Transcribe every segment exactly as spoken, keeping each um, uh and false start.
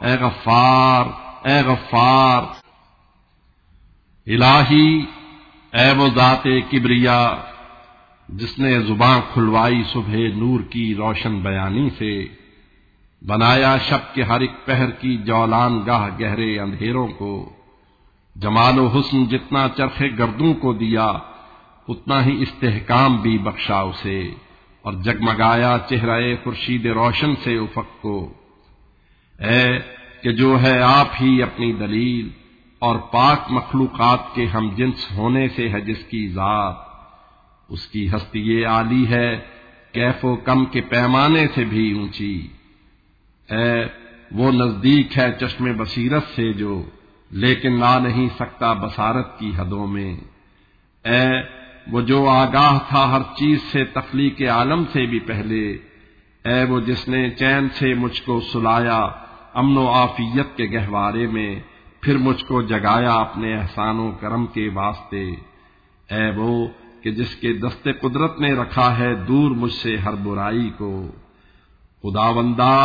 اے غفار اے غفار۔ الہی اے وہ ذات کبریا جس نے زباں کھلوائی صبح نور کی روشن بیانی سے، بنایا شب کے ہر ایک پہر کی جولان گاہ گہرے اندھیروں کو، جمال و حسن جتنا چرخ گردوں کو دیا اتنا ہی استحکام بھی بخشا اسے، اور جگمگایا چہرہ خورشید روشن سے افق کو۔ اے کہ جو ہے آپ ہی اپنی دلیل، اور پاک مخلوقات کے ہم جنس ہونے سے ہے جس کی ذات، اس کی ہستی عالی ہے کیف و کم کے پیمانے سے بھی اونچی۔ اے وہ نزدیک ہے چشم بصیرت سے جو لیکن لا نہیں سکتا بصارت کی حدوں میں۔ اے وہ جو آگاہ تھا ہر چیز سے تخلیق عالم سے بھی پہلے، اے وہ جس نے چین سے مجھ کو سلایا امن و عافیت کے گہوارے میں، پھر مجھ کو جگایا اپنے احسان و کرم کے واسطے۔ اے وہ کہ جس کے دست قدرت نے رکھا ہے دور مجھ سے ہر برائی کو۔ خداوندا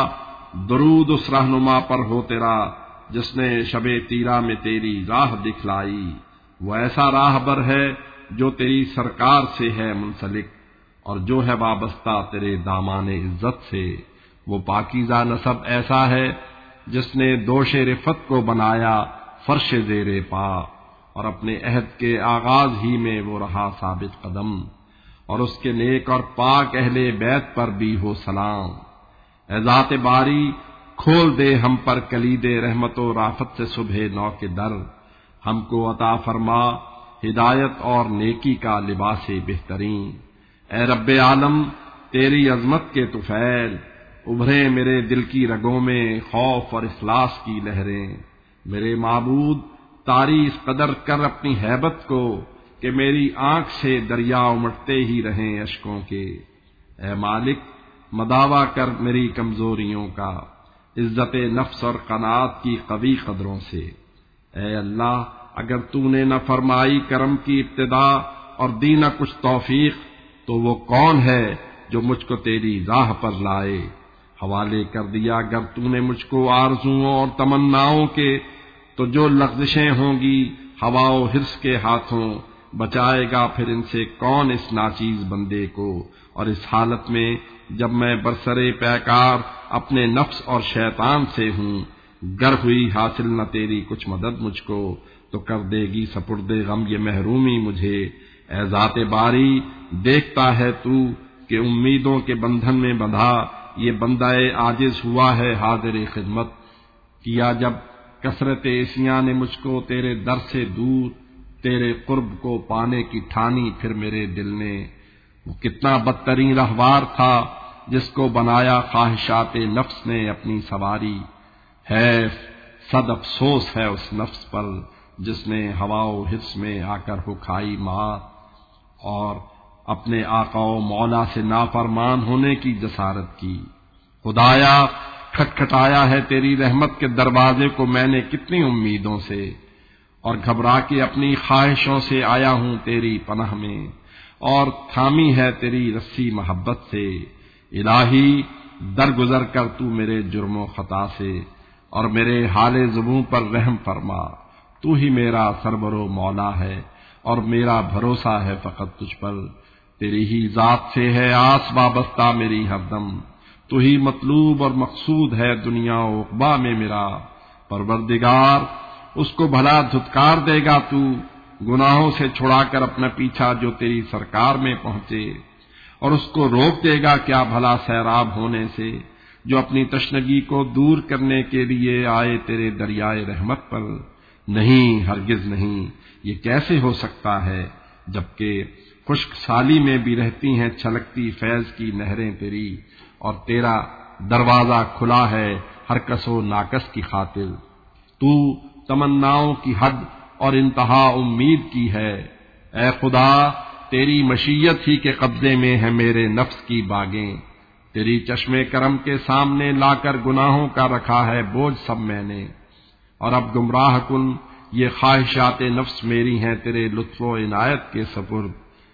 درود اس رہنما پر ہو تیرا جس نے شب تیرا میں تیری راہ دکھلائی، وہ ایسا راہ بر ہے جو تیری سرکار سے ہے منسلک، اور جو ہے وابستہ تیرے دامان عزت سے۔ وہ پاکیزہ نسب ایسا ہے جس نے دوش رفت کو بنایا فرش زیر پا، اور اپنے عہد کے آغاز ہی میں وہ رہا ثابت قدم، اور اس کے نیک اور پاک اہل بیت پر بھی ہو سلام۔ اے ذات باری کھول دے ہم پر کلید رحمت و رافت سے صبح نو کے در، ہم کو عطا فرما ہدایت اور نیکی کا لباس بہترین۔ اے رب عالم تیری عظمت کے طفیل، ابھرے میرے دل کی رگوں میں خوف اور اخلاص کی لہریں۔ میرے معبود طاری اس قدر کر اپنی ہیبت کو کہ میری آنکھ سے دریا امٹتے ہی رہیں اشکوں کے۔ اے مالک مداوا کر میری کمزوریوں کا عزت نفس اور قناعت کی قوی قدروں سے۔ اے اللہ اگر تو نے نہ فرمائی کرم کی ابتدا اور دی نہ کچھ توفیق، تو وہ کون ہے جو مجھ کو تیری راہ پر لائے؟ حوالے کر دیا اگر تو نے مجھ کو آرزوؤں اور تمناؤں کے، تو جو لغزشیں ہوں گی ہوا و حرص کے ہاتھوں، بچائے گا پھر ان سے کون اس ناچیز بندے کو؟ اور اس حالت میں جب میں برسرے پیکار اپنے نفس اور شیطان سے ہوں، گر ہوئی حاصل نہ تیری کچھ مدد مجھ کو، تو کر دے گی سپرد غم یہ محرومی مجھے۔ اے ذات باری دیکھتا ہے تو کہ امیدوں کے بندھن میں بندھا یہ بندہ عاجز ہوا ہے حاضر خدمت، کیا جب کثرت عصیاں نے مجھ کو تیرے در سے دور، تیرے قرب کو پانے کی ٹھانی پھر میرے دل نے۔ وہ کتنا بدترین رہوار تھا جس کو بنایا خواہشات نفس نے اپنی سواری، ہے صد افسوس ہے اس نفس پر جس نے ہوا و حرص میں آ کر ہو کھائی مار، اور اپنے آقا و مولا سے نافرمان ہونے کی جسارت کی۔ خدایا کھٹکھٹایا ہے تیری رحمت کے دروازے کو میں نے کتنی امیدوں سے، اور گھبرا کے اپنی خواہشوں سے آیا ہوں تیری پناہ میں، اور تھامی ہے تیری رسی محبت سے۔ الہی درگزر کر تو میرے جرم و خطا سے، اور میرے حال زبوں پر رحم فرما۔ تو ہی میرا سرور و مولا ہے، اور میرا بھروسہ ہے فقط تجھ پر۔ تیری ہی ذات سے ہے آس وابستہ میری ہر دم، تو ہی مطلوب اور مقصود ہے دنیا و عقبہ میں میرا۔ پروردگار اس کو بھلا دھتکار دے گا تو، گناہوں سے چھڑا کر اپنا پیچھا جو تیری سرکار میں پہنچے، اور اس کو روک دے گا کیا بھلا سیراب ہونے سے جو اپنی تشنگی کو دور کرنے کے لیے آئے تیرے دریائے رحمت پر۔ نہیں ہرگز نہیں، یہ کیسے ہو سکتا ہے جبکہ خشک سالی میں بھی رہتی ہیں چھلکتی فیض کی نہریں تیری، اور تیرا دروازہ کھلا ہے ہر کس و ناکس کی خاطر۔ تو تمناؤں کی حد اور انتہا امید کی ہے۔ اے خدا تیری مشیت ہی کے قبضے میں ہے میرے نفس کی باغیں، تیری چشم کرم کے سامنے لا کر گناہوں کا رکھا ہے بوجھ سب میں نے، اور اب گمراہ کن یہ خواہشات نفس میری ہیں تیرے لطف و عنایت کے سپرد۔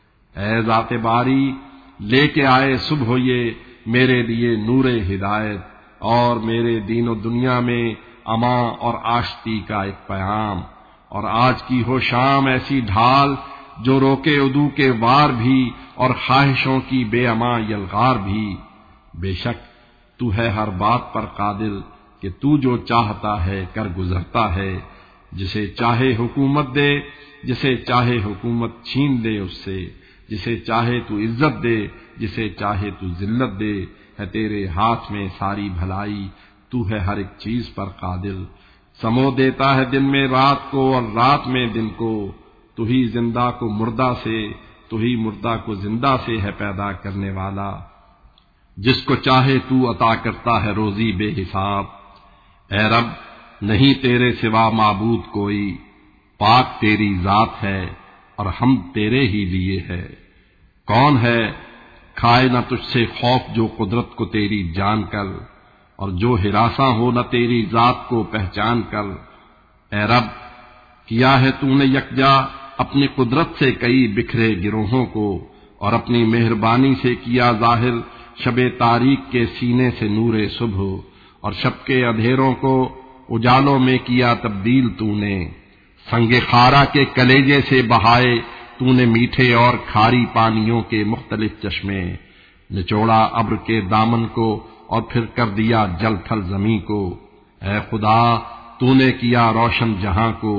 اے ذات باری لے کے آئے صبح یہ میرے لیے نور ہدایت، اور میرے دین و دنیا میں اما اور آشتی کا ایک پیام، اور آج کی ہو شام ایسی ڈھال جو روکے عدو کے وار بھی اور خواہشوں کی بے اما یلغار بھی۔ بے شک تو ہے ہر بات پر قادر کہ تو جو چاہتا ہے کر گزرتا ہے، جسے چاہے حکومت دے، جسے چاہے حکومت چھین دے اس سے، جسے چاہے تو عزت دے، جسے چاہے تو ذلت دے، ہے تیرے ہاتھ میں ساری بھلائی، تو ہے ہر ایک چیز پر قادر۔ سمو دیتا ہے دن میں رات کو اور رات میں دن کو، تو ہی زندہ کو مردہ سے، تو ہی مردہ کو زندہ سے ہے پیدا کرنے والا۔ جس کو چاہے تو عطا کرتا ہے روزی بے حساب۔ اے رب نہیں تیرے سوا معبود کوئی، پاک تیری ذات ہے اور ہم تیرے ہی لیے ہے۔ کون ہے کھائے نہ تجھ سے خوف جو قدرت کو تیری جان کر، اور جو ہراساں ہو نہ تیری ذات کو پہچان کر۔ اے رب کیا ہے تو نے یکجا اپنی قدرت سے کئی بکھرے گروہوں کو، اور اپنی مہربانی سے کیا ظاہر شب تاریک کے سینے سے نور صبح، اور شب کے اندھیروں کو اجالوں میں کیا تبدیل تو نے۔ سنگ خارا کے کلیجے سے بہائے تو نے میٹھے اور کھاری پانیوں کے مختلف چشمے، نچوڑا ابر کے دامن کو اور پھر کر دیا جل تھل زمیں کو۔ اے خدا تو نے کیا روشن جہاں کو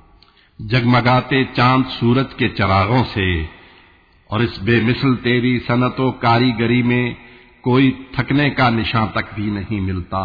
جگمگاتے چاند سورج کے چراغوں سے، اور اس بے مثل تیری صنعت و کاریگری میں کوئی تھکنے کا نشان تک بھی نہیں ملتا۔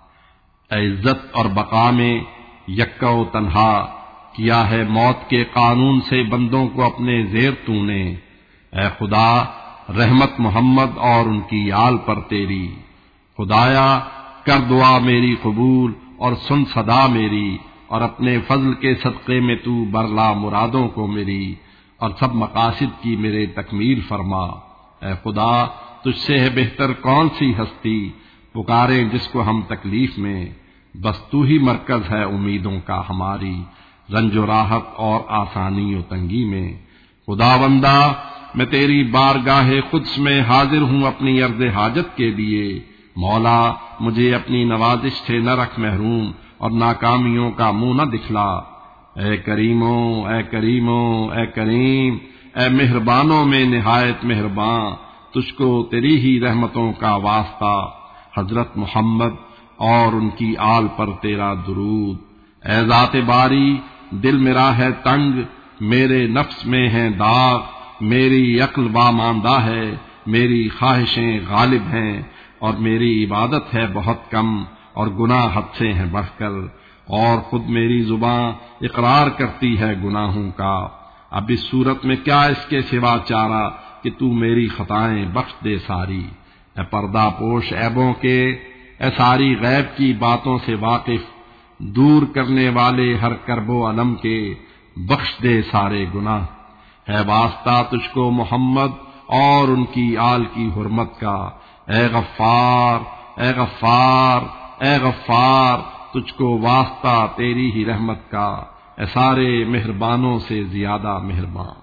اے عزت اور بقا میں یکا و تنہا کیا ہے موت کے قانون سے بندوں کو اپنے زیر تو نے۔ اے خدا رحمت محمد اور ان کی آل پر تیری۔ خدایا کر دعا میری قبول اور سن صدا میری، اور اپنے فضل کے صدقے میں تو برلا مرادوں کو میری، اور سب مقاصد کی میرے تکمیل فرما۔ اے خدا تجھ سے ہے بہتر کون سی ہستی، پکاریں جس کو ہم تکلیف میں، بس تو ہی مرکز ہے امیدوں کا ہماری، رنج و راحت اور آسانی و تنگی میں۔ خدا بندہ میں تیری بارگاہ قدس میں حاضر ہوں اپنی عرض حاجت کے لیے، مولا مجھے اپنی نوازش سے نہ رکھ محروم، اور ناکامیوں کا منہ نہ دکھلا۔ اے کریمو اے کریمو اے کریم، اے مہربانوں میں نہایت مہرباں، تجھ کو تیری ہی رحمتوں کا واسطہ، حضرت محمد اور ان کی آل پر تیرا درود۔ اے ذات باری دل میرا ہے تنگ، میرے نفس میں ہے داغ، میری عقل واماندہ ہے، میری خواہشیں غالب ہیں، اور میری عبادت ہے بہت کم، اور گناہ حد سے ہیں بڑھ کر، اور خود میری زباں اقرار کرتی ہے گناہوں کا۔ اب اس صورت میں کیا اس کے سوا چارہ کہ تو میری خطائیں بخش دے ساری۔ اے پردہ پوش عیبوں کے، اے ساری غیب کی باتوں سے واقف، دور کرنے والے ہر کرب و علم کے، بخش دے سارے گناہ۔ ہے واسطہ تجھ کو محمد اور ان کی آل کی حرمت کا، اے غفار اے غفار اے غفار، تجھ کو واسطہ تیری ہی رحمت کا، اے سارے مہربانوں سے زیادہ مہربان۔